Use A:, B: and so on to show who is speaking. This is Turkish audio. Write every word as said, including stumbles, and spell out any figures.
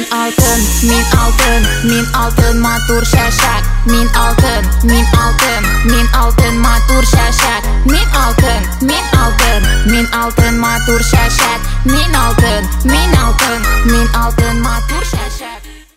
A: altın, min altın, min altın matur şaşak. Min altın, min altın, min altın matur şaşak. Min altın, min altın, min altın matur şaşak. Min altın, min altın, min altın matur şaşak.